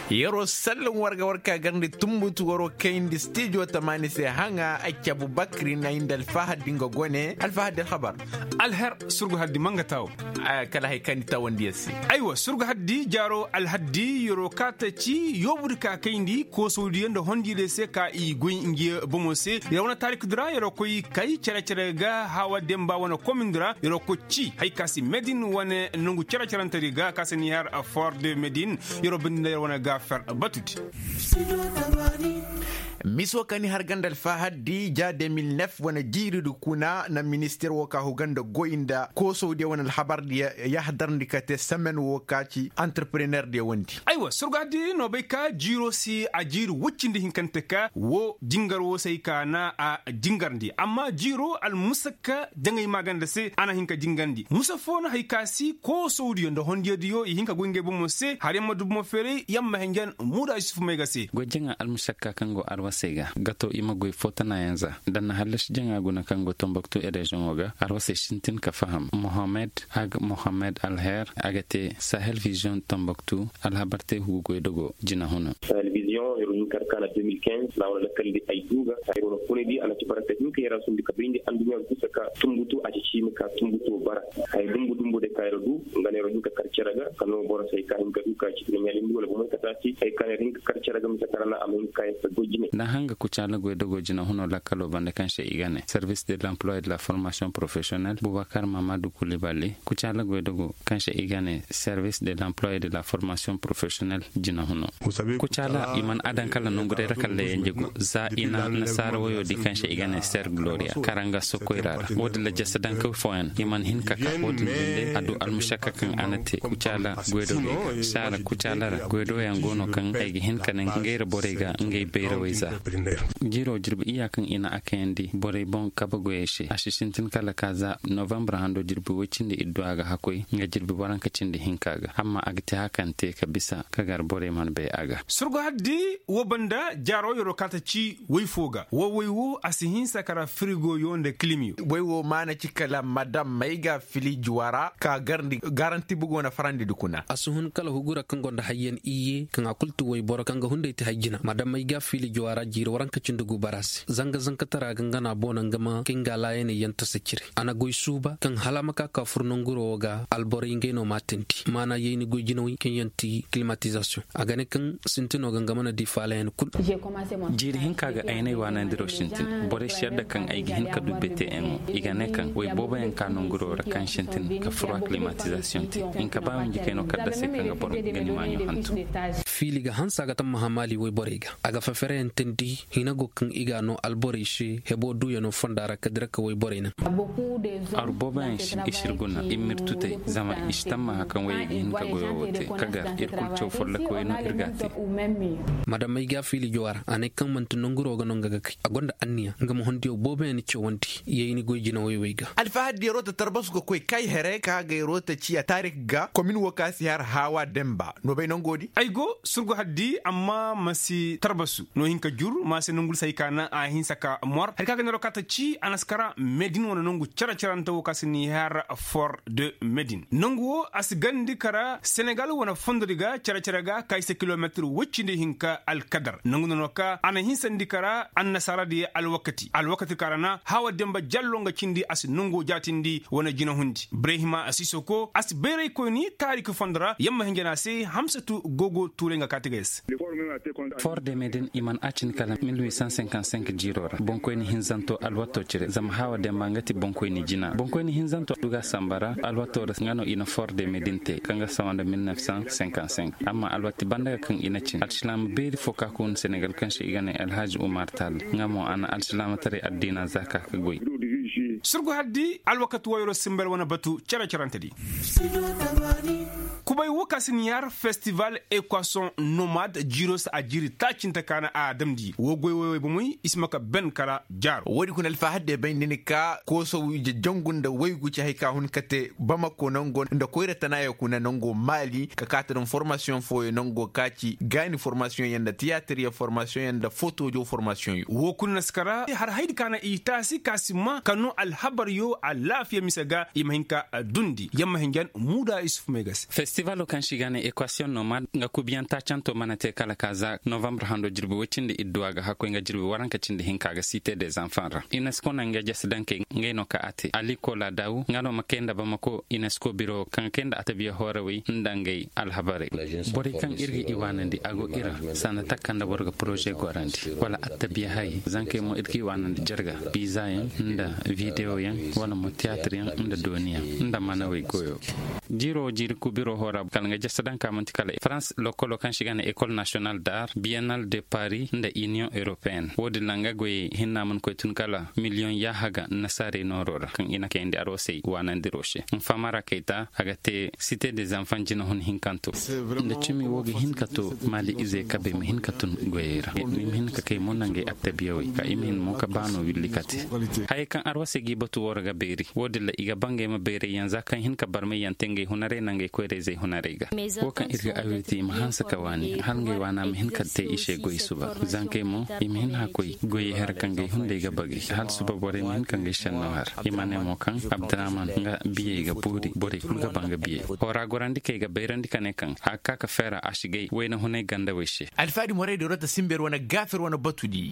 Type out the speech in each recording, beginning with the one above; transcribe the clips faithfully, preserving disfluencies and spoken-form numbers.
yaro sallin warga warka garndi tumbutu waro kayndi studio tamani se hanga acca Aboubakry na indal fahad dingo gone al fahad al khabar al her surgu haddi manga taw kala hay kan tawandi yasi aywa surgu haddi jaro al haddi yoro kata ci yobur ka kayndi ko sodi yanda hondi de se ka i goy ngi bomo se yawna tarik dra yoro koy kay cere cere ga hawa demba wana komindra yoro ko ci hay kasi medine wana nungu cere cere tari ga kasani har a fort de medine yoro binda wana ga fer batuti miso kani har gandal fahaddi ja deux mille neuf wana jiridu kuna na ministère woka huganda goinda ko saudi wana alhabar dia yahdar ndikate semaine wokaci entrepreneur dia wondi aywa surgadi no be ka jiro si a jiru wuccindi hinkante ka wo jingar wo sai kana a jingarndi amma jiro al musaka dangay maganda se ana hinka jingandi musafona haykasi ko saudi ndo hondiyo yo hinka gonge bu mo se har yamma dum mo fere yamma hengen muda isufu mega se gojinga al musaka kango arwa sega gato ima goy fotana yanza dan halash jenga guna kango tombaktu e region oga arwase shintin ka faham mohammed ag mohammed alher agate sahel vision tombaktu alhabarte hu goy dogo jina hono sahel vision yoro karkana deux mille quinze la wala kaldi ay duga ayro fonedi ana ci barate ñu yara sundi ka bindi andunya kusaka tumbutu aci chimi ka tumbutu bara ay dumbu dumbu de kayro du nganero ñu ka karceraga kanu bora say ka hinka ka ci nyali ndula bu mo katati ay kan rinka karceraga mi sakarana amun kay sa gojine na hanga kuchala goy dogo jina hono la kalo bande kanche igane service de l'emploi et de la formation professionnelle Boubacar Mamadou Koulibaly kuchala goy dogo kanche igane service de l'emploi et de la formation professionnelle jina hono kuchala iman adan kala nongure rakalle yenjego za ina nasara woyo di kanche igane ser gloria karanga sokoirara wodi la jasadan ko foen iman hin kaka wodi linde adu almushaka kan anate kuchala goy dogo sara kuchala goy do yangono kan ay hin kanen ngere borega ngay beira weza jiro jirbi iyakan ina akendi bore bon kabagoyeshe ashishintin kala kaza november hando jirbi wicinde idduaga hakoy nga jirbi waranka cinde hinkaga amma agte hakante kabisa kagar bore man be aga surgo haddi wo banda jaro yoro kata ci wayfoga wo waywo asihin sakara frigo yonde klimi waywo mana cikala madam maiga fili juwara ka garndi garanti bugona farandi dukuna asuhun kala hugura kangonda hayyen iye kan akultu way boro kanga hunde ti hajjina madam maiga fili juwara jiro waranka cindugu baras zanga zanga tara gangana bonan gama kinga layene yanta sekire ana goy suba kan halamaka ka furnonguro ga albore ngeno matenti mana yeni goy jinoy kin yanti climatisation agane kan sintino gangama na difalen kun jiri hinka ga aynay wana ndiro shintin bore shedda kan ay hinka du B T M igane kan way boba en kanonguro ra kan shintin ka fura climatisation ti inka ba mun jikeno kadda se kan ga bor gani manyo hantu fili ga hansa ga tam mahamali way borega aga fa fere entendi hina gokan igano alborishi hebo duya no fondara kadira ka way borena ar boba en ishirguna imirtute zama istamma hakan way hin ka goyo wote kagar irkul chow folla ko eno irgati madam may ga fili jowar ane kan man tununguro ga nonga ga agonda anniya ngam hondiyo boba en chewonti yeyini goyjina way wayga alfahad di rota tarbas ko koy kay here ka ga rota ci tarik ga commune wakasi har hawa demba no bay non godi ay go surgo haddi amma masi tarbasu no hinka jur ma se nungul say kana a hin saka mor har kaga nero kata ci anaskara medine wona nungu cara caranta wo kasini har fort de medine nungu as gandi kara senegal wona fondodiga cara caraga kay se kilometre wuccinde hinka al kadar nungu no ka ana hin sandikara annasara di al wakati al wakati karana hawa demba jallo nga cindi as nungu jatindi wona jina hundi brehima asisoko as bere ko ni tarik fondra yamma hingena se hamsatu gogo tulenga katiges fort de medine iman achin kala mille huit cent cinquante-cinq jirora bonkoyni hinzanto alwato cire zam hawa de mangati bonkoyni jina bonkoyni hinzanto duga sambara alwato ngano ina fort de medine te kanga sawanda mille neuf cent cinquante-cinq amma alwati banda kan ina cin alslam beeri foka kun senegal kan shi igane alhaji umar tal ngamo ana alslam tare addina zaka ka goy surgo haddi alwakatu wayro simbel wana batu cara carantedi kubay wokasin yar festival équation nomade jiros a jiri tacinta kana a damdi wo goy woy bu muy ismaka ben kala jar wodi kun alfahad de bayni ka ko so jangunda waygu ci hayka hun kate bamako nango nda koyre tanayo kuna nango mali ka katron formation fo nango kaci gani formation yanda théâtre ya formation yanda photo jo formation wo kun naskara har haydi kana itasi kasima kanu alhabar yo alafiya misaga imahinka dundi yamma hingan muda isuf megas festival festival kan shigane equation nomad nga kubianta chanto manate kala kaza novembre hando jirbe wacinde idduaga hakko nga jirbe waranka cinde hinkaga cité des enfants ra UNESCO nanga jasdanke ngeno ka ate aliko la daw ngano makenda bamako UNESCO biro kan kenda atabiya horawi ndangay alhabare bori kan irgi iwanandi ago ira sana takanda borga projet gorandi wala atabiya hay zanke mo irgi iwanandi jarga pizza yan nda video yan wala mo théâtre yan nda doniya nda manawi goyo jiro jiri ku biro hora kala nga jasdan ka mantikala France lokolo kan shigana école nationale d'art biennale de Paris nda Union européenne wodi langa goy hinna man ko tun kala million ya haga nasare norora kan ina ke indi arose wanandi roche famara keita agate cité des enfants jina hon hinkanto nda chimi wogi hinkato mali ize kabe mi hinkatun goyera mi hinka kay monange attabiyawi ka imin mo ka bano willikati hay kan arose gi batu worga beri wodi la iga bange ma beri yanza kan hinka barme yantenge hunare nange koereze hunarega wokan irga awiti ma hansa kawani hange wana mi hinkate ishe goy suba zanke mo imi hin hakoy goy her kange hunde ga bagi hal suba bore mi hinkange shanno har imane mo kan abdraman nga biye ga puri bore kulga banga biye ora gorandi ke ga beyrandi kane kan hakka ka fera ashigay wayna hunay ganda weshe alfadi moray do rota simber wana gafir wana batudi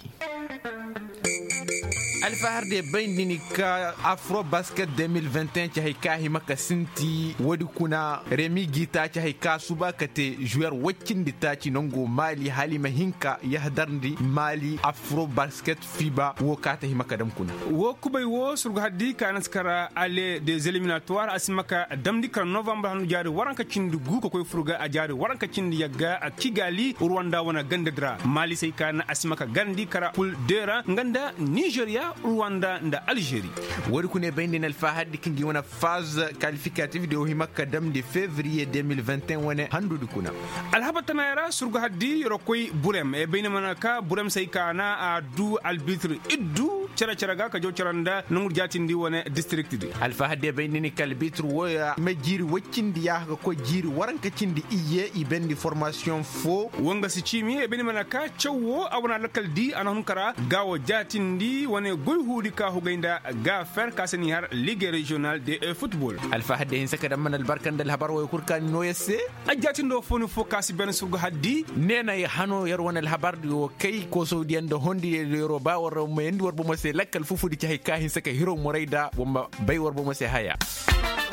alfahar de bayndini ka afro basket deux mille vingt et un ci hay ka himaka sinti wadi kuna remi gita ci hay ka suba kate joueur waccindi ta ci nongo mali halima hinka yahdarndi mali afro basket fiba wo kata himaka dam kuna wo kubay wo surgo haddi kanas kara aller des éliminatoires asimaka damdi kan novembre hanu jaari waranka cindi gu ko koy furga a jaari waranka cindi yagga a kigali rwanda wana gandadra mali sai kana asimaka gandi kara pul dera nganda nigeria Rwanda nda Algérie wori kune bayndin alfahad kingi wana phase qualificative de himaka dam de février deux mille vingt et un wana handu dukuna alhabata mayra surgo haddi rokoy burem e bayna manaka burem say kana a du arbitre iddu cara cara ga ka jo caranda nungur jatindi wona district di alfahad de bayndin kalbitre woya ma jiri waccindi ya ko jiri waranka cindi iye i bendi formation fo wonga si cimi e bayna manaka cewwo awna lakal di anahun kara gawo jatindi wona goy hudi ka hugayda ga fer kasani har ligue régionale de football alfa hadde hin saka damman albarkan dal habar way kurkan no yesse ajjati ndo fonu focus ben surgo haddi nena ya hano yar wona al habar do kay ko saudi ando hondi yoro ba wor mo endi wor bo mo se lakkal fufudi ci hay ka hin saka hiro mo rayda bomba bay wor bo mo se haya